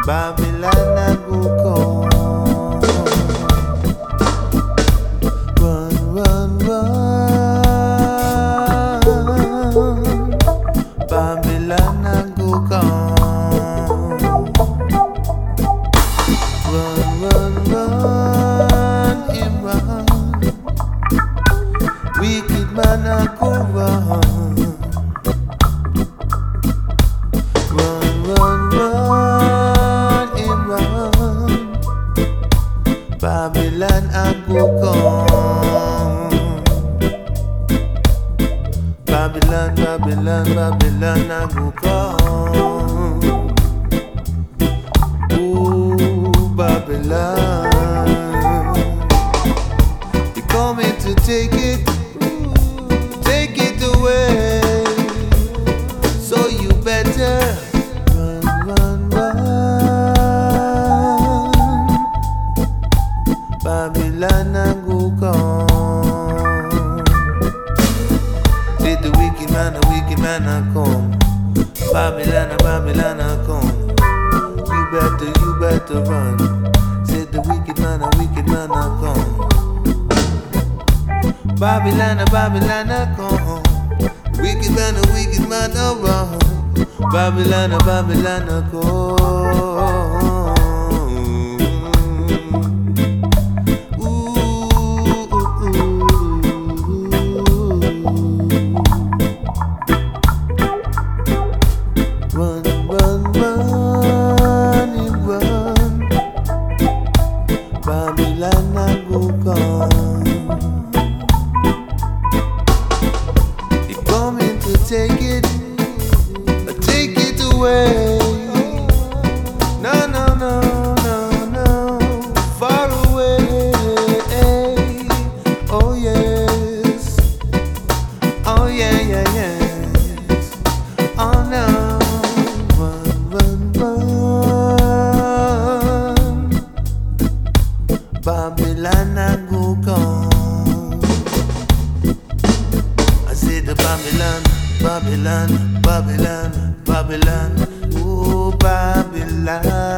Babylon I go come. Run, run, run. Babylon I go come. Run, run, run, him run. Wicked man I go run. Run, run, run, him run. Babylon I go come. Babylon, Babylon, Babylon I go come. Ooh, Babylon, you're coming to take it away. So you better run, run, run. Babylon I go come. Say the wicked man I come. Babylon I come. You better run. Say the wicked man I come. Babylon I come. Wicked man I run. Babylon I come. Run, run, run, run. Babylon I go come. You're coming to take it away. No, no, no, no, no. Far away. Oh yes. Oh yeah, yeah, yes. Oh no. Run, run, run. Babylon I go come. I say the Babylon, Babylon, Babylon, Babylon, oh Babylon.